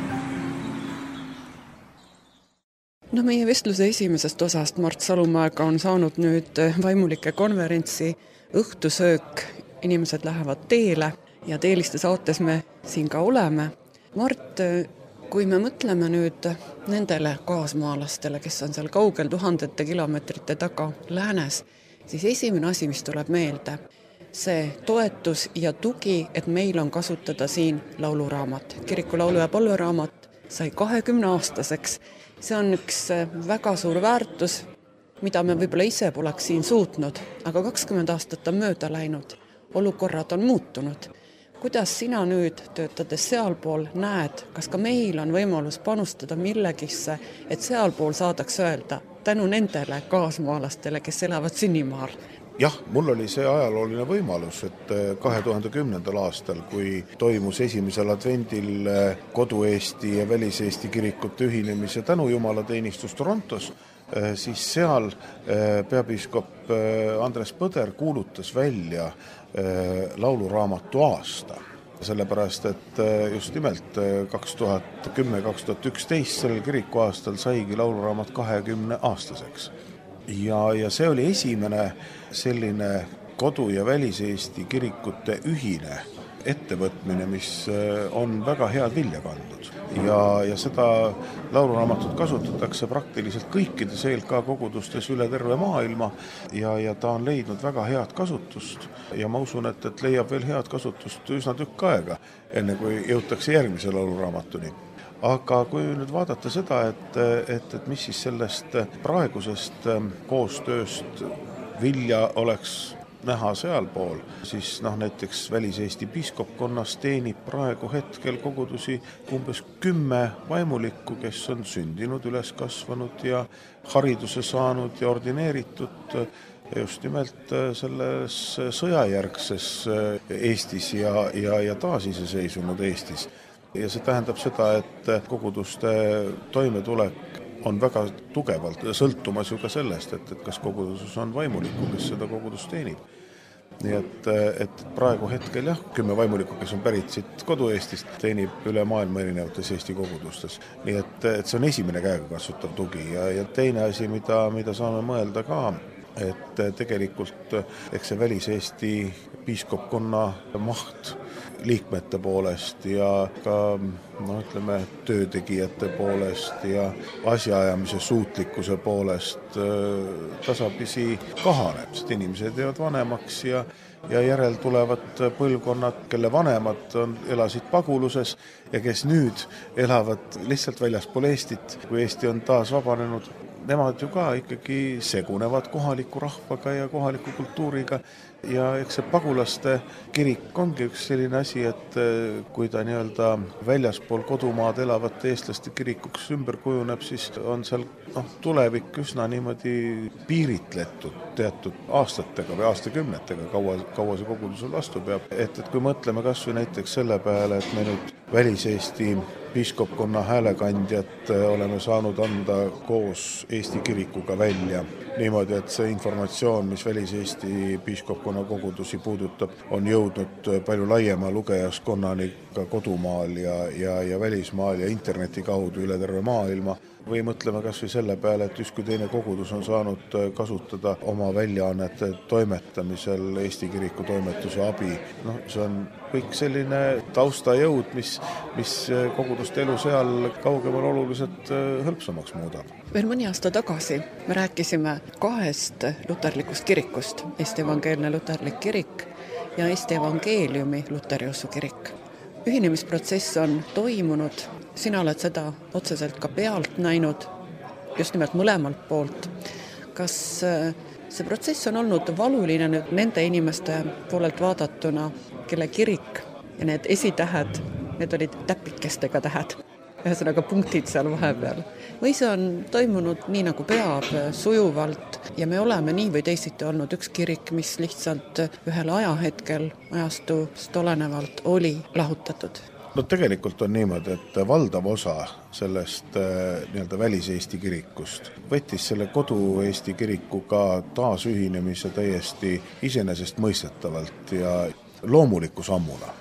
No meie vestluse esimesest osast Mart Salumäega on saanud nüüd vaimulike konverentsi õhtusöök. Inimesed lähevad teele ja teeliste saates me siin ka oleme. Mart, kui me mõtleme nüüd nendele kaasmaalastele, kes on seal kaugel tuhandete kilomeetrite taga läänes, siis esimene asi, mis tuleb meelde, see toetus ja tugi, et meil on kasutada siin lauluraamat. Kiriku laulu- ja palveraamat sai kahekümne aastaseks. See on üks väga suur väärtus, mida me võib-olla ise poleks siin suutnud, aga kakskümmend aastat on mööda läinud. Olukorrad on muutunud. Kuidas sina nüüd töötades sealpool näed, kas ka meil on võimalus panustada millegisse, et sealpool saadaks öelda tänu nendele kaasmaalastele, kes elavad Sünnimaal? Jah, mul oli see ajalooline võimalus, et kahe tuhande kümnendal aastal, kui toimus esimesel advendil Kodu-Eesti ja Välis-Eesti kirikute ühinemise tänujumalateenistus Torontos, siis seal peapiiskop Andres Põder kuulutas välja lauluraamatu aasta. Sellepärast, et just nimelt kaks tuhat kümme kaks tuhat üksteist sellel kiriku aastal saigi lauluraamat kahekümne aastaseks. Ja, ja see oli esimene selline kodu- ja välis-Eesti kirikute ühine ettevõtmine, mis on väga head vilja kandnud. Ja, ja seda lauluraamatut kasutatakse praktiliselt kõikides E L K kogudustes üle terve maailma ja, ja ta on leidnud väga head kasutust ja ma usun, et, et leiab veel head kasutust üsna tükk aega, enne kui jõutakse järgmise lauluraamatuni. Aga kui nüüd vaadata seda, et, et, et mis siis sellest praegusest koostööst vilja oleks näha sealpool, siis noh, näiteks Välis-Eesti piiskopkonnas teenib praegu hetkel kogudusi umbes kümme vaimulikku, kes on sündinud, üles kasvanud ja hariduse saanud ja ordineeritud just nimelt selles sõjajärgses Eestis ja, ja, ja taasiseseisunud Eestis. Ja see tähendab seda, et koguduste toimetulek on väga tugevalt sõltumas ju ka sellest, et, et kas koguduses on vaimulikku, kes seda kogudust teenib. Nii et, et praegu hetkel jah, kümme vaimulikku, kes on pärit siit Kodu-Eestist, teenib üle maailma erinevates Eesti kogudustes. Nii et, et see on esimene käega kasutav tugi ja, ja teine asi, mida, mida saame mõelda ka, et tegelikult eks see Välis-Eesti piiskopkonna maht liikmete poolest ja ka no, ütleme, töötegijate poolest ja asjaajamise suutlikkuse poolest tasapisi kahaneb, sest inimesed jäävad vanemaks ja, ja järel tulevad põlvkonnad, kelle vanemad on, elasid paguluses ja kes nüüd elavad lihtsalt väljaspool Eestit, kui Eesti on taas vabanenud. Nemad ju ka ikkagi segunevad kohaliku rahvaga ja kohaliku kultuuriga ja eks see pagulaste kirik ongi üks selline asi, et kui ta nii-öelda väljaspool kodumaad elavate eestlaste kirikuks ümber kujuneb, siis on seal noh, tulevik üsna niimoodi piiritletud teatud aastatega või aastakümnetega, kaua, kaua see kogudusel vastu peab. Et, et kui mõtleme kas või näiteks selle peale, et me nüüd Välis-Eesti piiskopkonna häälekandjat oleme saanud anda koos Eesti kirikuga välja niimoodi, et see informatsioon, mis Välis-Eesti piiskopkonna kogudusi puudutab, on jõudnud palju laiema lugejaskonnani ka kodumaal ja, ja, ja välismaal ja interneti kaudu üle terve maailma. Või mõtleme kas või selle peale, et ükski teine kogudus on saanud kasutada oma väljaannete toimetamisel Eesti kiriku toimetuse abi. No, see on kõik selline taustajõud, mis, mis koguduste elu seal kaugemal oluliselt hõlpsamaks muudab. Veel mõni aasta tagasi me rääkisime kahest luterlikust kirikust, Eesti Evangeelne Luterlik kirik ja Eesti Evangeeliumi Luteriusu kirik. Ühinemisprotsess on toimunud, sina oled seda otseselt ka pealt näinud, just nimelt mõlemalt poolt. Kas see protsess on olnud valuline nüüd nende inimeste poolelt vaadatuna, kelle kirik ja need esitähed, need olid täpikestega tähed, ühesõnaga punktid seal vahepeal. Või see on toimunud nii nagu peab, sujuvalt ja me oleme nii või teisiti olnud üks kirik, mis lihtsalt ühel ajahetkel ajastust olenevalt oli lahutatud. No tegelikult on niimoodi, et valdav osa sellest nii-öelda Välis-Eesti kirikust võttis selle Kodu-Eesti kirikuga taasühinemise täiesti iseenesest mõistetavalt ja loomuliku sammuna.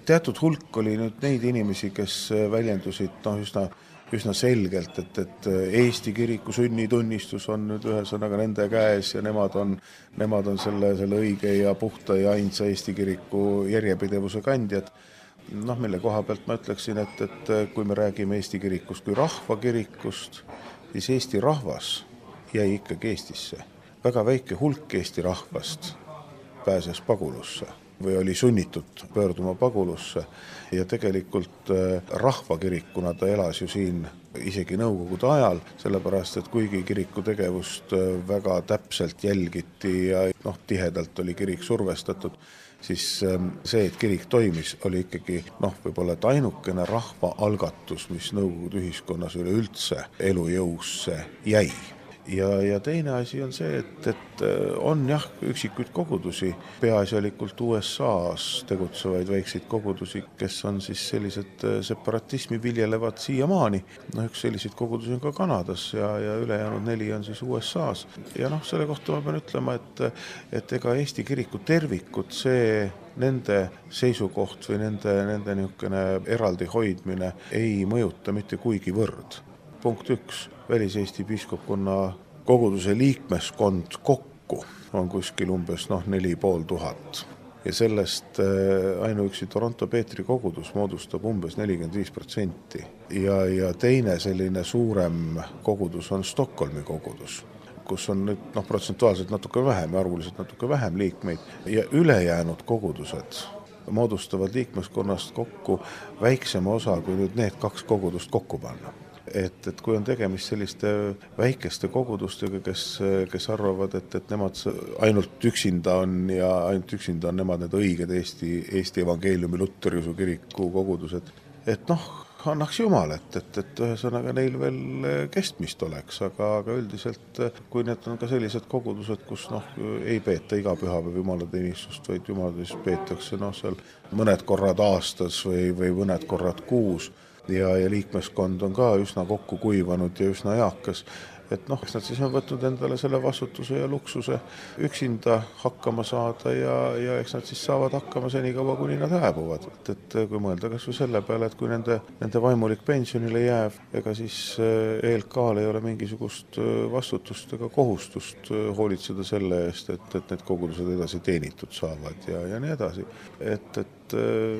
teatud hulk oli nüüd neid inimesi, kes väljendusid no, üsna, üsna selgelt, et, et Eesti kiriku sünnitunnistus on nüüd ühesõnaga nende käes ja nemad on, nemad on selle, selle õige ja puhta ja ainsa Eesti kiriku järjepidevuse kandjad. Noh, mille koha pealt ma ütleksin, et, et kui me räägime Eesti kirikust kui rahvakirikust, siis Eesti rahvas jäi ikkagi Eestisse. Väga väike hulk Eesti rahvast pääses pagulusse või oli sunnitud pöörduma pagulusse ja tegelikult rahvakirikuna ta elas ju siin isegi nõukogude ajal, sellepärast, et kuigi kiriku tegevust väga täpselt jälgiti ja noh, tihedalt oli kirik survestatud, siis see, et kirik toimis, oli ikkagi noh, võib-olla et ainukene rahva algatus, mis nõukogude ühiskonnas üleüldse elujõusse jäi. Ja, ja teine asi on see, et, et on jah üksikuid kogudusi, peaasjalikult U S A-s tegutsevaid väikseid kogudusi, kes on siis sellised separatismi viljelevad siiamaani. No üks selliseid kogudusi on ka Kanadas ja, ja ülejäänud neli on siis U S A-s. Ja noh, selle kohta ma pean ütlema, et, et ega Eesti kiriku tervikut see nende seisukoht või nende, nende niisugune eraldi hoidmine ei mõjuta mitte kuigi võrd. Punkt üks, Välis-Eesti piiskopkonna koguduse liikmeskond kokku on kuskil umbes noh, neli pool tuhat. Ja sellest ainuüksi Toronto Peetri kogudus moodustab umbes nelikümmend viis protsenti. Ja, ja teine selline suurem kogudus on Stockholmi kogudus, kus on nüüd noh, protsentuaalselt natuke vähem ja arvuliselt natuke vähem liikmeid. Ja ülejäänud kogudused moodustavad liikmeskonnast kokku väiksema osa, kui nüüd need kaks kogudust kokku panna. Et, et kui on tegemist selliste väikeste kogudustega, kes, kes arvavad, et, et nemad ainult üksinda on ja ainult üksinda on nemad need õiged Eesti, Eesti evangeeliumi Luteriusu kiriku kogudused, et noh, annaks Jumal, et, et, et ühesõnaga neil veel kestmist oleks, aga, aga üldiselt, kui need on ka sellised kogudused, kus noh, ei peeta iga pühapäev jumalateenistust, vaid jumalateenistust peetakse noh, seal mõned korrad aastas või, või mõned korrad kuus, Ja, ja liikmeskond on ka üsna kokku kuivanud ja üsna eakas, et noh, eks nad siis on võtnud endale selle vastutuse ja luksuse üksinda hakkama saada ja, ja eks nad siis saavad hakkama senikaua, kuni nad hääbuvad. Et, et kui mõelda kas või selle peale, et kui nende, nende vaimulik pensionile jääb, ega siis E L K-l ei ole mingisugust vastutust ega kohustust hoolitseda selle eest, et, et need kogudused edasi teenitud saavad ja, ja nii edasi. Et, et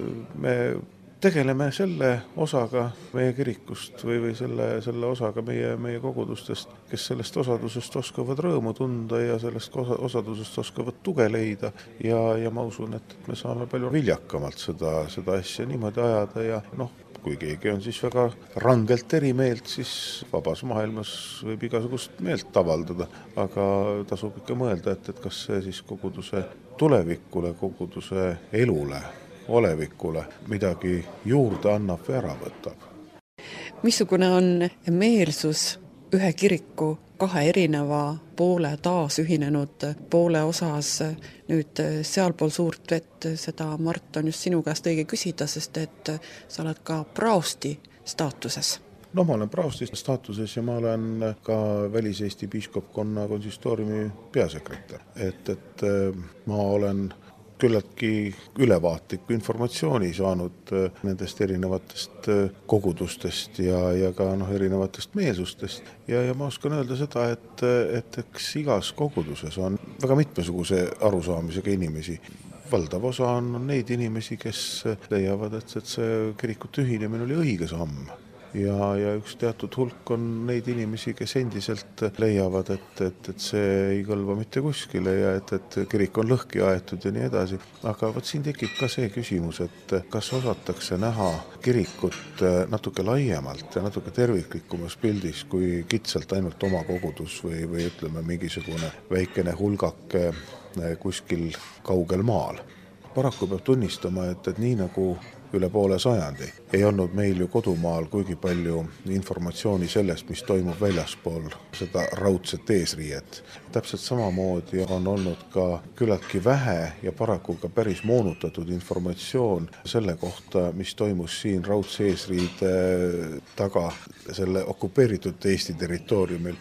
me tegeleme selle osaga meie kirikust või, või selle, selle osaga meie, meie kogudustest, kes sellest osadusest oskavad rõõmu tunda ja sellest osadusest oskavad tuge leida ja, ja ma usun, et me saame palju viljakamalt seda, seda asja niimoodi ajada ja noh, kui keegi on siis väga rangelt eri meelt, siis vabas maailmas võib igasugust meelt avaldada, aga tasub ikka mõelda, et, et kas see siis koguduse tulevikule, koguduse elule olevikule midagi juurde annab või ära võtab. Missugune on meelsus ühe kiriku kahe erineva poole taas ühinenud poole osas nüüd sealpool suurt vett, seda Mart on just sinu käest õige küsida, sest et sa oled ka praosti staatuses. No ma olen praosti staatuses ja ma olen ka Välis-Eesti piiskopkonna konsistooriumi peasekretär. Et, et ma olen küllaltki ülevaatlikku informatsiooni saanud nendest erinevatest kogudustest ja, ja ka noh, erinevatest meelsustest. Ja, ja ma oskan öelda seda, et, et eks igas koguduses on väga mitmesuguse arusaamisega inimesi. Valdav osa on neid inimesi, kes leiavad, et, et see kirikute ühinemine oli õige samm. Ja, ja üks teatud hulk on neid inimesi, kes endiselt leiavad, et, et, et see ei kõlba mitte kuskile ja et, et kirik on lõhki aetud ja nii edasi. Aga võt siin tekib ka see küsimus, et kas osatakse näha kirikut natuke laiemalt ja natuke terviklikumas pildis kui kitsalt ainult oma kogudus või, või ütleme mingisugune väikene hulgake kuskil kaugel maal. Paraku peab tunnistama, et, et nii nagu üle poole sajandi ei olnud meil ju kodumaal kuigi palju informatsiooni sellest, mis toimub väljaspool seda raudset eesriiet. Täpselt samamoodi on olnud ka küllaltki vähe ja paraku ka päris moonutatud informatsioon selle kohta, mis toimus siin raudse eesriide taga selle okupeeritud Eesti territooriumil.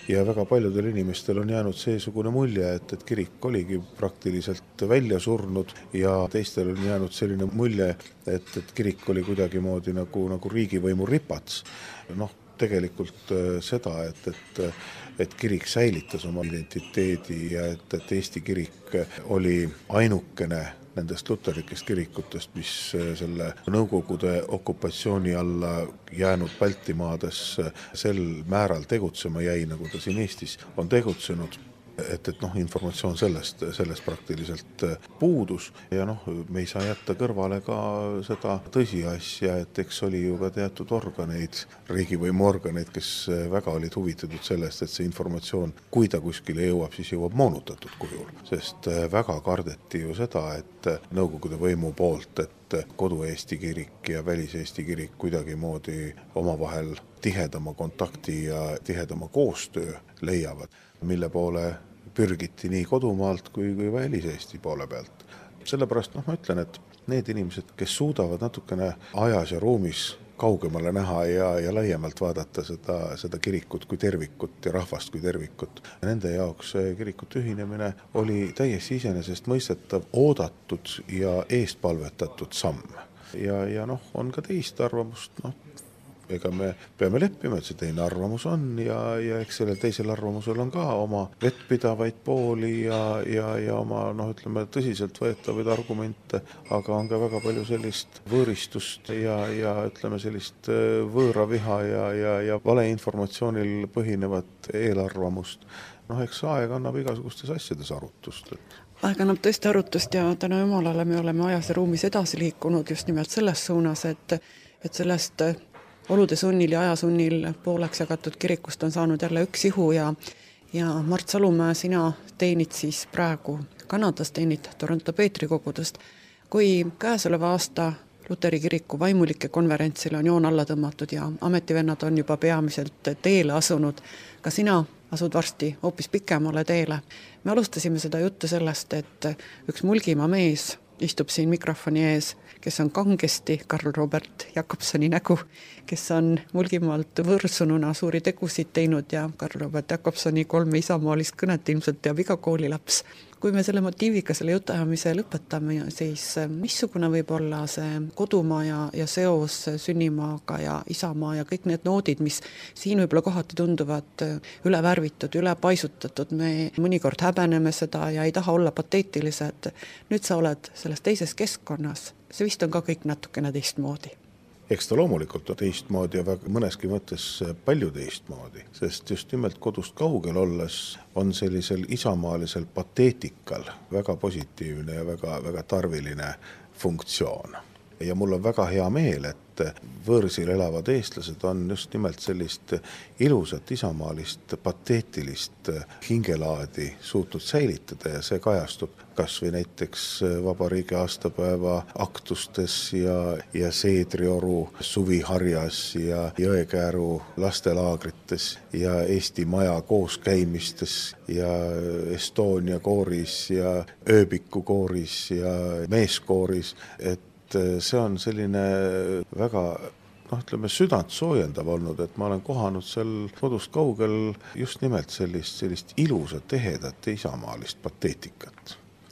ja väga paljudel inimestel on jäänud seesugune mulje, et, et kirik oligi praktiliselt välja surnud ja teistel on jäänud selline mulje, et, et kirik oli kuidagimoodi nagu, nagu riigivõimu ripats. Noh, tegelikult seda, et, et, et kirik säilitas oma identiteedi ja et, et Eesti kirik oli ainukene nendest luterlikest kirikutest, mis selle Nõukogude okupatsiooni alla jäänud Baltimaades sel määral tegutsema jäi, nagu ta siin Eestis on tegutsenud. Et, et noh, informatsioon sellest, sellest praktiliselt puudus ja noh, me ei saa jätta kõrvale ka seda tõsiasja, et eks oli ju ka teatud organeid, riigivõimu organeid, kes väga olid huvitatud sellest, et see informatsioon, kui ta kuskile jõuab, siis jõuab moonutatud kujul, sest väga kardeti ju seda, et Nõukogude võimu poolt, et kodu-Eesti kirik ja välis-Eesti kirik kuidagimoodi omavahel tihedama kontakti ja tihedama koostöö leiavad, mille poole pürgiti nii kodumaalt kui, kui välis-Eesti poole pealt. Sellepärast noh, ma ütlen, et need inimesed, kes suudavad natukene ajas ja ruumis kaugemale näha ja, ja laiemalt vaadata seda, seda kirikut kui tervikut ja rahvast kui tervikut, nende jaoks kirikute ühinemine oli täiesti iseenesest mõistetav, oodatud ja eestpalvetatud samm. Ja, ja noh, on ka teist arvamust, noh, ega me peame leppima, et see teine arvamus on ja, ja eks sellel teisel arvamusel on ka oma vettpidavaid pooli ja, ja, ja oma, noh, ütleme, tõsiselt võetavaid argumente, aga on ka väga palju sellist võõristust ja, ja ütleme, sellist võõraviha ja, ja, ja valeinformatsioonil põhinevat eelarvamust. Noh, eks aeg annab igasugustes asjades arutust. Aeg annab tõesti arutust ja täna Jumalale me oleme ajas ja ruumis edasi liikunud just nimelt selles suunas, et, et sellest olude sunnil ja ajasunnil pooleks jagatud kirikust on saanud jälle üks ihu ja, ja Mart Salumäe, sina teenid siis praegu Kanadas, teenid Toronto Peetrikogudest. Kui käesoleva aasta Luteri kiriku vaimulike konverentsile on joon alla tõmmatud ja ametivennad on juba peamiselt teele asunud, ka sina asud varsti hoopis pikemale teele. Me alustasime seda juttu sellest, et üks Mulgimaa mees istub siin mikrofoni ees, kes on kangesti Karl Robert Jakobsoni nägu, kes on Mulgimaalt võrsununa suuri tegusid teinud ja Karl Robert Jakobsoni kolme isamaalist kõnet ilmselt teab iga koolilaps. Kui me selle motiiviga selle jutajamise lõpetame, siis missugune võib olla see kodumaa ja, ja seos sünnimaaga ja isamaa ja kõik need noodid, mis siin võib-olla kohati tunduvad üle värvitud, üle paisutatud. Me mõnikord häbeneme seda ja ei taha olla pateetilised. Nüüd sa oled selles teises keskkonnas. See vist on ka kõik natukene teistmoodi. Eks ta loomulikult on teistmoodi ja väga mõneski mõttes palju teistmoodi, sest just nimelt kodust kaugel olles on sellisel isamaalisel pateetikal väga positiivne ja väga, väga tarviline funktsioon. Ja mul on väga hea meel, et võõrsil elavad eestlased on just nimelt sellist ilusat isamaalist, pateetilist hingelaadi suutnud säilitada ja see kajastub kas või näiteks vabariigi aastapäeva aktustes ja, ja Seedrioru suviharjas ja Jõekääru lastelaagrites ja Eesti Maja kooskäimistes ja Estonia kooris ja Ööbiku kooris ja meeskooris, et see on selline väga, noh, ütleme, südant soojendav olnud, et ma olen kohanud seal kodust kaugel just nimelt sellist, sellist ilusat, ehedat isamaalist pateetikat.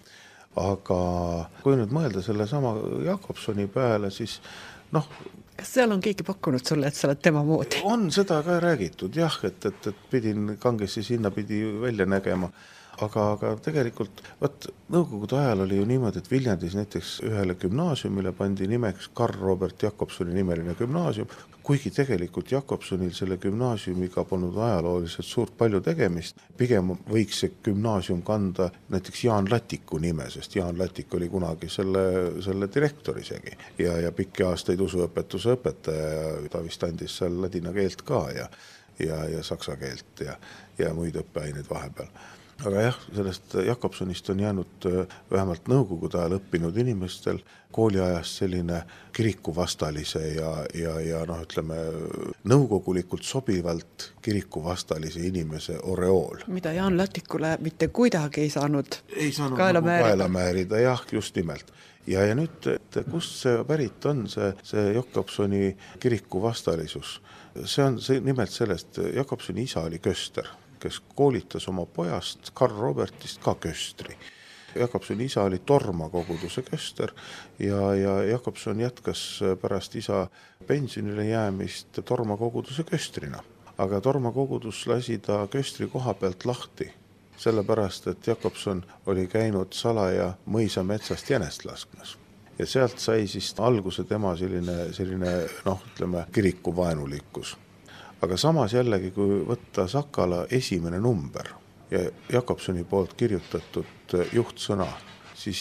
Aga kui nüüd mõelda selle sama Jakobsoni peale, siis noh, kas seal on keegi pakkunud sulle, et sa oled tema moodi? On seda ka räägitud, jah, et, et, et pidin kangesti sinna pidi välja nägema. Aga, aga tegelikult, võt, Nõukogude ajal oli ju niimoodi, et Viljandis näiteks ühele gümnaasiumile pandi nimeks Karl Robert Jakobsoni nimeline gümnaasium, kuigi tegelikult Jakobsonil selle gümnaasiumiga polnud ajalooliselt suurt palju tegemist. Pigem võiks see gümnaasium kanda näiteks Jaan Latiku nime, sest Jaan Latik oli kunagi selle, selle direktor isegi ja, ja pikki aastaid usuõpetuse õpetaja, ta vist andis seal ladina keelt ka ja, ja, ja saksa keelt ja, ja muid õppeaineid vahepeal. Aga jah, sellest Jakobsonist on jäänud vähemalt Nõukogude ajal õppinud inimestel kooliajast selline kirikuvastalise ja, ja, ja noh, ütleme, nõukogulikult sobivalt kirikuvastalise inimese oreool. Mida Jaan Latikule mitte kuidagi ei saanud, ei saanud kaela määrida. Kaela määrida, jah, just nimelt. Ja, ja nüüd, et kust see pärit on, see, see Jakobsoni kirikuvastalisus? See on see, nimelt sellest, Jakobsoni isa oli köster. kes koolitas oma pojast Karl Robertist ka köstri. Jakobsoni isa oli Torma koguduse köster ja, ja Jakobson jätkas pärast isa pensionile jäämist Torma koguduse köstrina. Aga Torma kogudus lasi ta köstri koha pealt lahti, sellepärast, et Jakobson oli käinud salaja mõisa metsast jänest laskmas. Ja sealt sai siis alguse tema selline, selline noh, ütleme, kirikuvaenulikkus. Aga samas jällegi, kui võtta Sakala esimene number ja Jakobsoni poolt kirjutatud juhtsõna, siis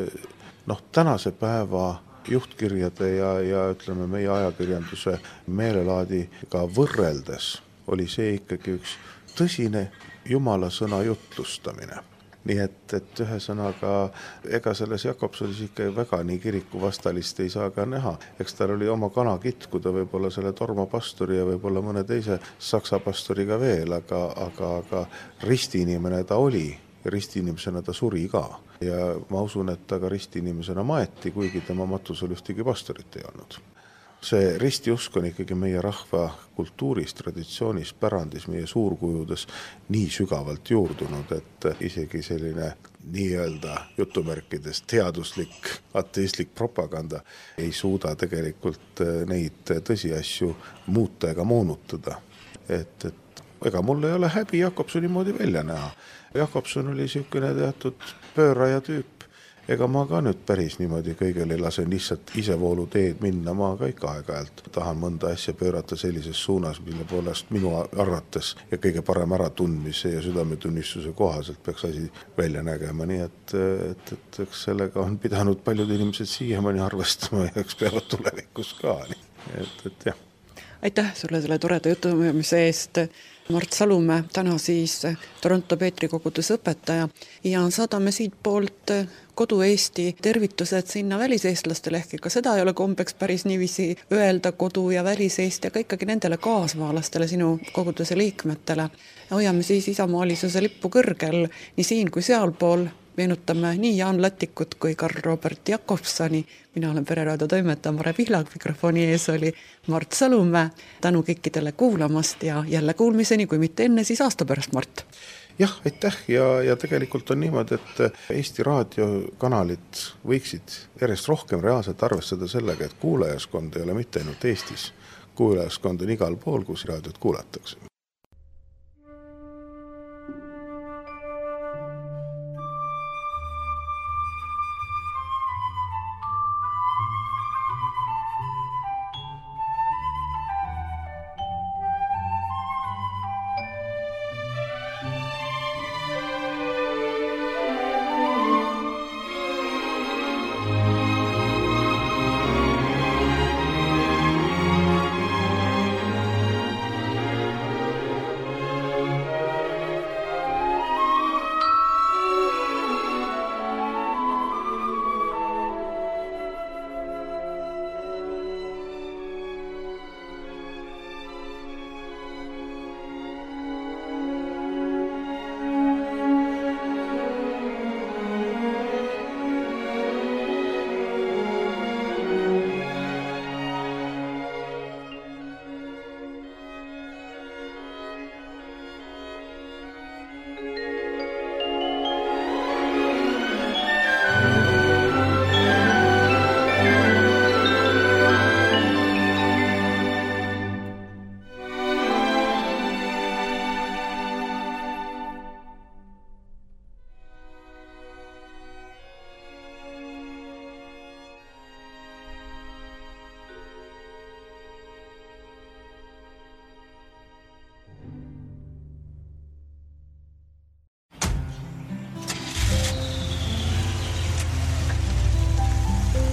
noh, tänase päeva juhtkirjade ja, ja ütleme meie ajakirjanduse meelelaadiga võrreldes oli see ikkagi üks tõsine Jumala sõna jutlustamine. Nii et, et ühe sõnaga, ega selles Jakobsonis ikka väga nii kiriku vastalist ei saa ka näha. Eks tal oli oma kana kitkuda võib-olla selle Torma pastori ja võib-olla mõne teise saksa pastoriga veel, aga, aga, aga ristiinimene ta oli ja ristiinimesena ta suri ka. Ja ma usun, et ta ka ristiinimesena maeti, kuigi tema matusel ühtegi pastorit ei olnud. See ristiusk on ikkagi meie rahva kultuuris, traditsioonis, pärandis, meie suurkujudes nii sügavalt juurdunud, et isegi selline nii-öelda jutumärkides teaduslik, ateistlik propaganda ei suuda tegelikult neid tõsiasju muuta ega moonutada. Et, et ega mul ei ole häbi Jakobsoni moodi välja näha. Jakobson oli siukene teatud pööraja tüüp. Ega ma ka nüüd päris niimoodi kõigele lasen lihtsalt isevoolu teed minna, ma ka ikka aeg-ajalt tahan mõnda asja pöörata sellises suunas, mille poolest minu arvates ja kõige parem äratundmise ja südametunnistuse kohaselt peaks asi välja nägema, nii et, et, et, et sellega on pidanud paljud inimesed siiamaani arvestama ja eks peavad tulevikus ka, nii et, et jah. Aitäh sulle selle toreda jutumise eest. Mart Salumäe, täna siis Toronto Peetri koguduse õpetaja ja saadame siit poolt kodu Eesti tervitused sinna väliseestlastele, ehk ka seda ei ole kombeks päris niiviisi öelda kodu ja väliseesti, aga ikkagi nendele kaasmaalastele, sinu koguduse liikmetele. Hoiame siis isamaalisuse lippu kõrgel nii siin kui sealpool. Meenutame nii Jaan Latikut kui Karl Robert Jakobsoni. Mina olen Pereraadio toimetaja Mare Pihlak, mikrofoni ees oli Mart Salumäe. Tänu kõikidele kuulamast ja jälle kuulmiseni, kui mitte enne, siis aasta pärast, Mart. Jah, aitäh ja, ja tegelikult on niimoodi, et Eesti raadiokanalid võiksid järjest rohkem reaalselt arvestada sellega, et kuulajaskond ei ole mitte ainult Eestis. Kuulajaskond on igal pool, kus raadiot kuulatakse.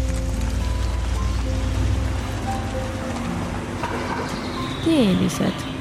Teelised.